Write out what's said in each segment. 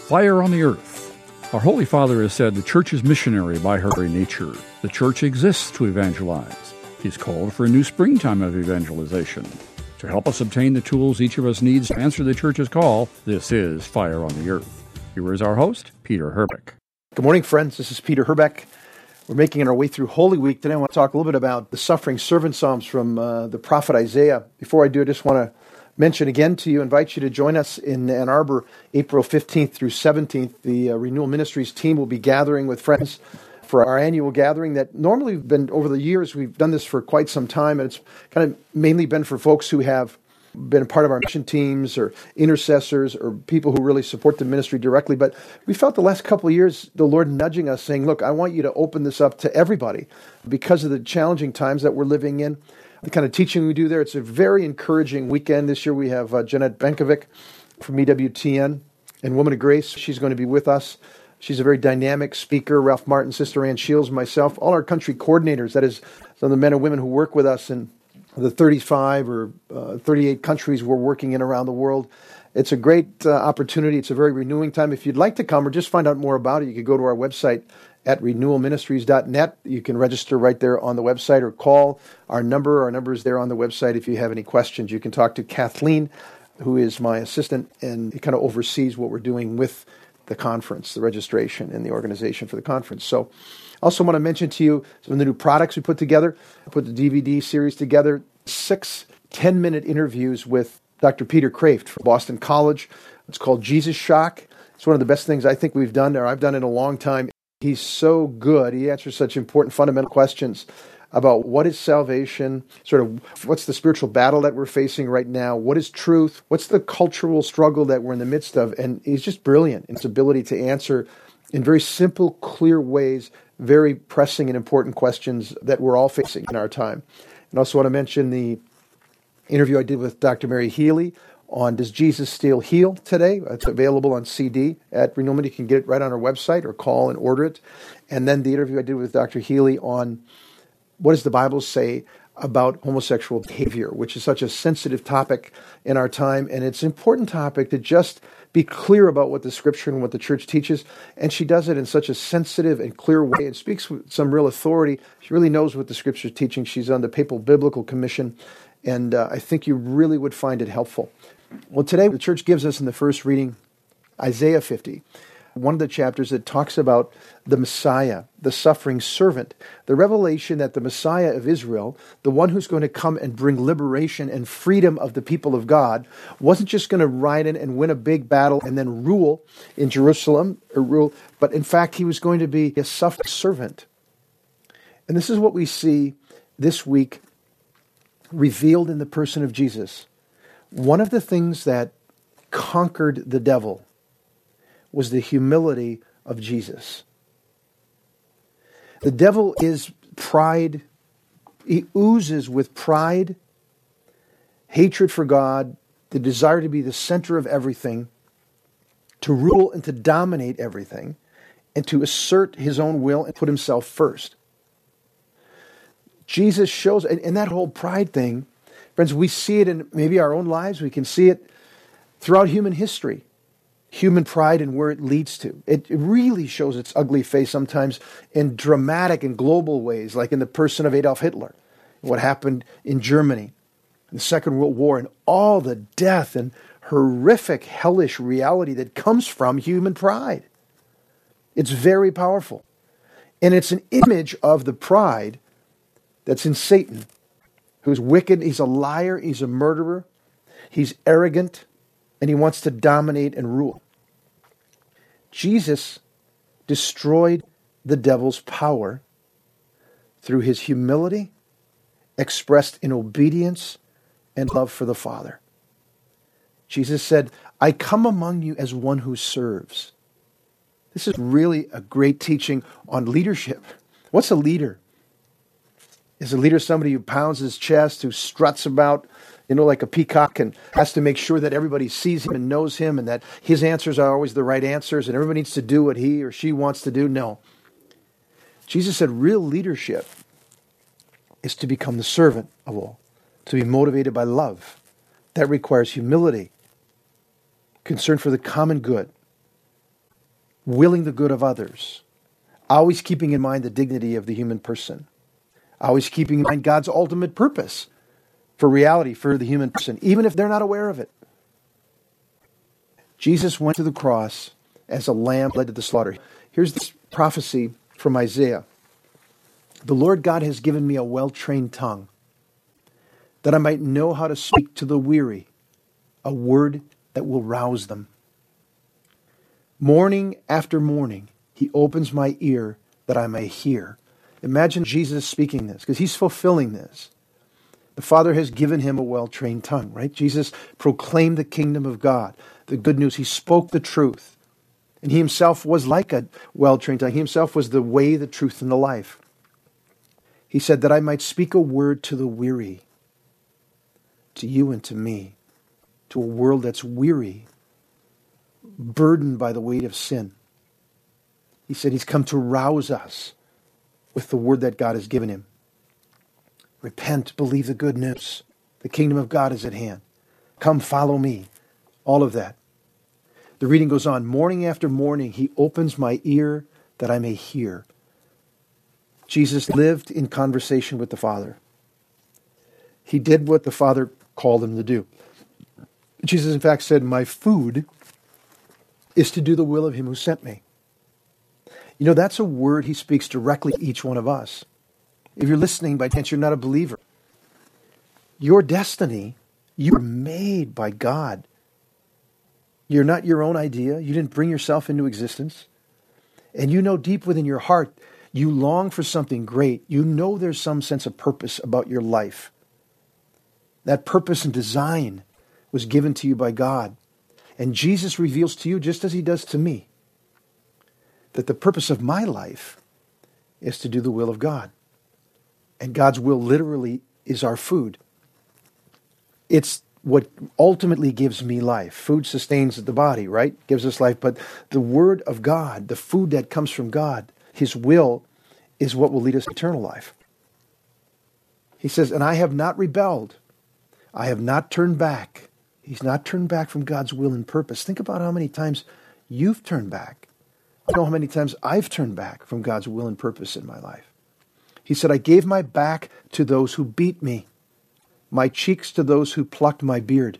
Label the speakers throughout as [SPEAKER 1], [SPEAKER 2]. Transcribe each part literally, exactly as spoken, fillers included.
[SPEAKER 1] Fire on the Earth. Our Holy Father has said the Church is missionary by her very nature. The Church exists to evangelize. He's called for a new springtime of evangelization. To help us obtain the tools each of us needs to answer the Church's call, this is Fire on the Earth. Here is our host, Peter Herbeck.
[SPEAKER 2] Good morning, friends. This is Peter Herbeck. We're making our way through Holy Week. Today I want to talk a little bit about the suffering servant psalms from uh, the prophet Isaiah. Before I do, I just want to mention again to you, invite you to join us in Ann Arbor, April fifteenth through seventeenth. The uh, Renewal Ministries team will be gathering with friends for our annual gathering that normally we've been, over the years, we've done this for quite some time, and it's kind of mainly been for folks who have been a part of our mission teams or intercessors or people who really support the ministry directly. But we felt the last couple of years, the Lord nudging us, saying, look, I want you to open this up to everybody because of the challenging times that we're living in. The kind of teaching we do there, it's a very encouraging weekend. This year we have uh, Jeanette Benkovic from E W T N and Woman of Grace. She's going to be with us. She's a very dynamic speaker. Ralph Martin, Sister Ann Shields, myself, all our country coordinators, that is some of the men and women who work with us in the thirty-five or uh, thirty-eight countries we're working in around the world. It's a great uh, opportunity. It's a very renewing time. If you'd like to come or just find out more about it, you could go to our website at renewal ministries dot net. You can register right there on the website or call our number. Our number is there on the website. If you have any questions, you can talk to Kathleen, who is my assistant, and kind of oversees what we're doing with the conference, the registration, and the organization for the conference. So I also want to mention to you some of the new products we put together. I put the D V D series together, six ten-minute interviews with Doctor Peter Kraft from Boston College. It's called Jesus Shock. It's one of the best things I think we've done, or I've done in a long time. He's so good. He answers such important fundamental questions about what is salvation, sort of what's the spiritual battle that we're facing right now, what is truth, what's the cultural struggle that we're in the midst of. And he's just brilliant in his ability to answer in very simple, clear ways, very pressing and important questions that we're all facing in our time. And also want to mention the interview I did with Doctor Mary Healy on Does Jesus Still Heal Today? It's available on C D at Renewal. You can get it right on our website or call and order it. And then the interview I did with Doctor Healy on what does the Bible say about homosexual behavior, which is such a sensitive topic in our time. And it's an important topic to just be clear about what the Scripture and what the Church teaches. And she does it in such a sensitive and clear way and speaks with some real authority. She really knows what the Scripture is teaching. She's on the Papal Biblical Commission. And uh, I think you really would find it helpful. Well, today the Church gives us in the first reading Isaiah fifty, one of the chapters that talks about the Messiah, the suffering servant, the revelation that the Messiah of Israel, the one who's going to come and bring liberation and freedom of the people of God, wasn't just going to ride in and win a big battle and then rule in Jerusalem, or rule, but in fact he was going to be a suffering servant. And this is what we see this week revealed in the person of Jesus. One of the things that conquered the devil was the humility of Jesus. The devil is pride. He oozes with pride, hatred for God, the desire to be the center of everything, to rule and to dominate everything, and to assert his own will and put himself first. Jesus shows, and, and that whole pride thing, friends, we see it in maybe our own lives. We can see it throughout human history. Human pride and where it leads to. It really shows its ugly face sometimes in dramatic and global ways, like in the person of Adolf Hitler, what happened in Germany, in the Second World War, and all the death and horrific, hellish reality that comes from human pride. It's very powerful. And it's an image of the pride that's in Satan, who's wicked. He's a liar. He's a murderer. He's arrogant. And he wants to dominate and rule. Jesus destroyed the devil's power through his humility, expressed in obedience and love for the Father. Jesus said, I come among you as one who serves. This is really a great teaching on leadership. What's a leader? Is a leader somebody who pounds his chest, who struts about, you know, like a peacock, and has to make sure that everybody sees him and knows him and that his answers are always the right answers and everybody needs to do what he or she wants to do? No. Jesus said real leadership is to become the servant of all, to be motivated by love. That requires humility, concern for the common good, willing the good of others, always keeping in mind the dignity of the human person, always keeping in mind God's ultimate purpose for reality, for the human person, even if they're not aware of it. Jesus went to the cross as a lamb led to the slaughter. Here's this prophecy from Isaiah. The Lord God has given me a well-trained tongue, that I might know how to speak to the weary, a word that will rouse them. Morning after morning, he opens my ear that I may hear. Imagine Jesus speaking this, because he's fulfilling this. The Father has given him a well-trained tongue, right? Jesus proclaimed the kingdom of God, the good news. He spoke the truth. And he himself was like a well-trained tongue. He himself was the way, the truth, and the life. He said that I might speak a word to the weary, to you and to me, to a world that's weary, burdened by the weight of sin. He said he's come to rouse us with the word that God has given him. Repent, believe the good news. The kingdom of God is at hand. Come, follow me. All of that. The reading goes on. Morning after morning, he opens my ear that I may hear. Jesus lived in conversation with the Father. He did what the Father called him to do. Jesus, in fact, said, my food is to do the will of him who sent me. You know, that's a word he speaks directly to each one of us. If you're listening by chance, you're not a believer. Your destiny, you were made by God. You're not your own idea. You didn't bring yourself into existence. And you know deep within your heart, you long for something great. You know there's some sense of purpose about your life. That purpose and design was given to you by God. And Jesus reveals to you, just as he does to me, that the purpose of my life is to do the will of God. And God's will literally is our food. It's what ultimately gives me life. Food sustains the body, right? Gives us life. But the word of God, the food that comes from God, his will, is what will lead us to eternal life. He says, and I have not rebelled. I have not turned back. He's not turned back from God's will and purpose. Think about how many times you've turned back. I know how many times I've turned back from God's will and purpose in my life. He said, I gave my back to those who beat me, my cheeks to those who plucked my beard.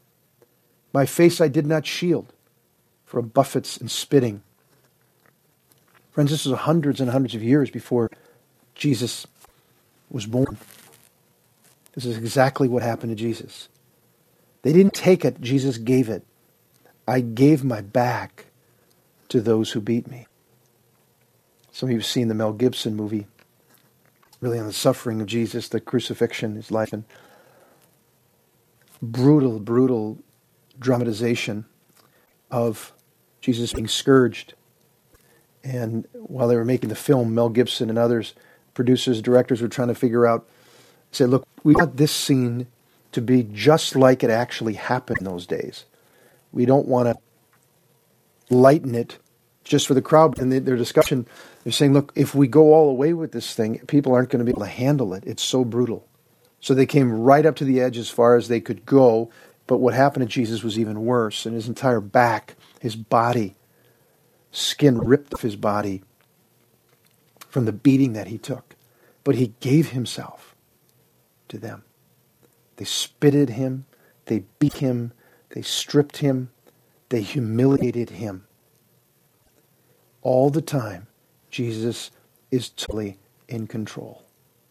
[SPEAKER 2] My face I did not shield from buffets and spitting. Friends, this was hundreds and hundreds of years before Jesus was born. This is exactly what happened to Jesus. They didn't take it, Jesus gave it. I gave my back to those who beat me. Some of you have seen the Mel Gibson movie, really on the suffering of Jesus, the crucifixion, his life, and brutal, brutal dramatization of Jesus being scourged. And while they were making the film, Mel Gibson and others, producers, directors, were trying to figure out, say, look, we want this scene to be just like it actually happened in those days. We don't want to lighten it just for the crowd. In their discussion, they're saying, look, if we go all the way with this thing, people aren't going to be able to handle it. It's so brutal. So they came right up to the edge as far as they could go. But what happened to Jesus was even worse. And his entire back, his body, skin ripped off his body from the beating that he took. But he gave himself to them. They spitted him. They beat him. They stripped him. They humiliated him. All the time, Jesus is totally in control.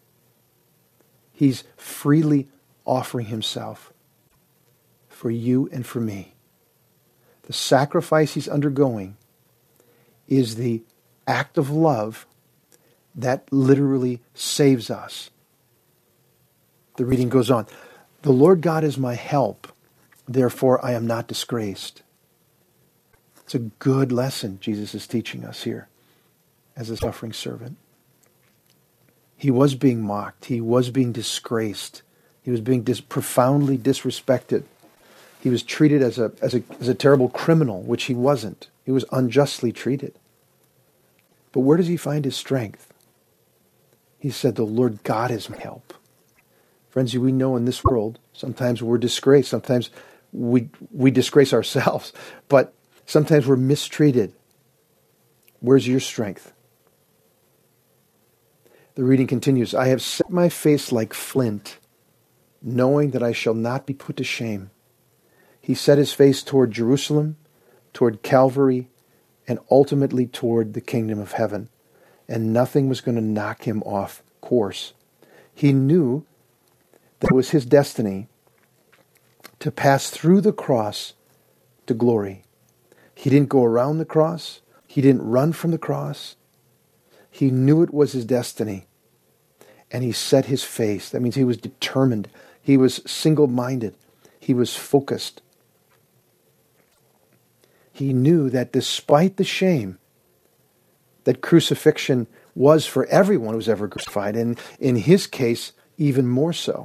[SPEAKER 2] He's freely offering himself for you and for me. The sacrifice he's undergoing is the act of love that literally saves us. The reading goes on. The Lord God is my help, therefore I am not disgraced. It's a good lesson Jesus is teaching us here as a suffering servant. He was being mocked. He was being disgraced. He was being dis- profoundly disrespected. He was treated as a, as a, as a terrible criminal, which he wasn't. He was unjustly treated. But where does he find his strength? He said, the Lord God is my help. Friends, we know in this world, sometimes we're disgraced. Sometimes we we disgrace ourselves. But sometimes we're mistreated. Where's your strength? The reading continues, I have set my face like flint, knowing that I shall not be put to shame. He set his face toward Jerusalem, toward Calvary, and ultimately toward the kingdom of heaven. And nothing was going to knock him off course. He knew that it was his destiny to pass through the cross to glory. He didn't go around the cross. He didn't run from the cross. He knew it was his destiny. And he set his face. That means he was determined. He was single-minded. He was focused. He knew that despite the shame that crucifixion was for everyone who was ever crucified, and in his case, even more so,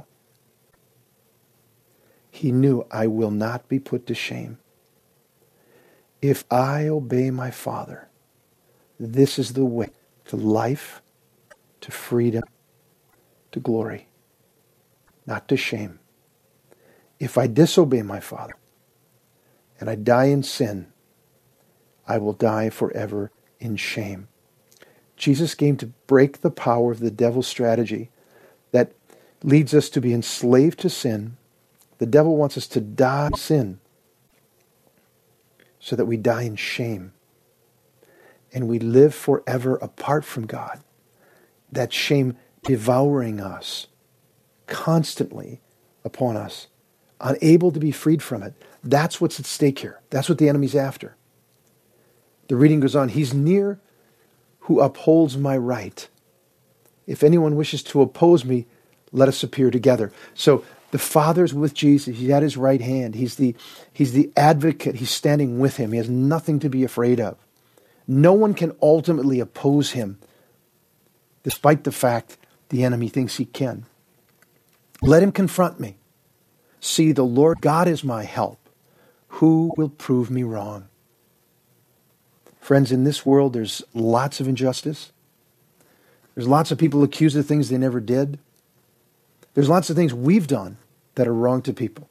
[SPEAKER 2] he knew, I will not be put to shame. If I obey my Father, this is the way to life, to freedom, to glory, not to shame. If I disobey my Father and I die in sin, I will die forever in shame. Jesus came to break the power of the devil's strategy that leads us to be enslaved to sin. The devil wants us to die in sin so that we die in shame and we live forever apart from God. That shame devouring us constantly upon us, unable to be freed from it. That's what's at stake here. That's what the enemy's after. The reading goes on, he's near who upholds my right. If anyone wishes to oppose me, let us appear together. So the Father's with Jesus. He's at his right hand. He's the, he's the advocate. He's standing with him. He has nothing to be afraid of. No one can ultimately oppose him, despite the fact the enemy thinks he can. Let him confront me. See, the Lord God is my help. Who will prove me wrong? Friends, in this world, there's lots of injustice. There's lots of people accused of things they never did. There's lots of things we've done that are wrong to people.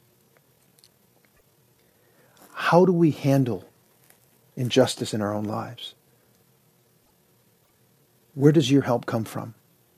[SPEAKER 2] How do we handle injustice in our own lives? Where does your help come from?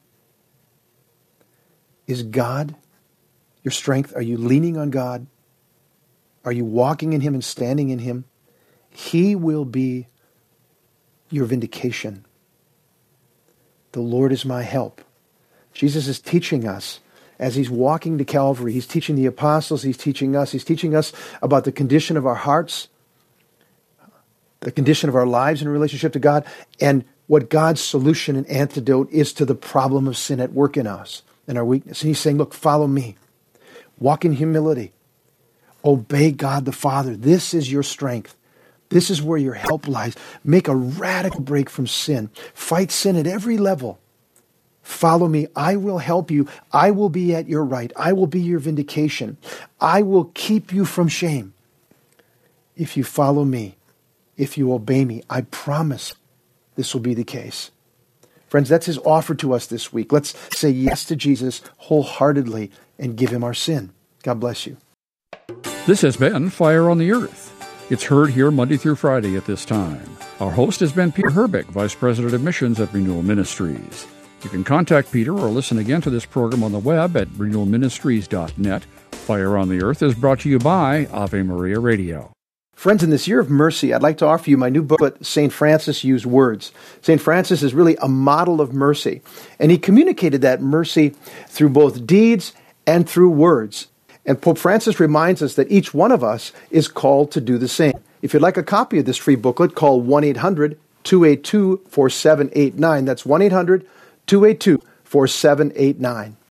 [SPEAKER 2] Is God your strength? Are you leaning on God? Are you walking in him and standing in him? He will be your vindication. The Lord is my help. Jesus is teaching us as he's walking to Calvary. He's teaching the apostles. He's teaching us. He's teaching us about the condition of our hearts, the condition of our lives in relationship to God, and what God's solution and antidote is to the problem of sin at work in us and our weakness. And he's saying, look, follow me. Walk in humility. Obey God the Father. This is your strength. This is where your help lies. Make a radical break from sin. Fight sin at every level. Follow me. I will help you. I will be at your right. I will be your vindication. I will keep you from shame. If you follow me, if you obey me, I promise this will be the case. Friends, that's his offer to us this week. Let's say yes to Jesus wholeheartedly and give him our sin. God bless you.
[SPEAKER 1] This has been Fire on the Earth. It's heard here Monday through Friday at this time. Our host has been Peter Herbeck, Vice President of Missions at Renewal Ministries. You can contact Peter or listen again to this program on the web at renewal ministries dot net. Fire on the Earth is brought to you by Ave Maria Radio.
[SPEAKER 2] Friends, in this year of mercy, I'd like to offer you my new booklet, Saint Francis Used Words. Saint Francis is really a model of mercy, and he communicated that mercy through both deeds and through words. And Pope Francis reminds us that each one of us is called to do the same. If you'd like a copy of this free booklet, call one eight hundred two eight two four seven eight nine. That's one eight hundred two eight two four seven eight nine.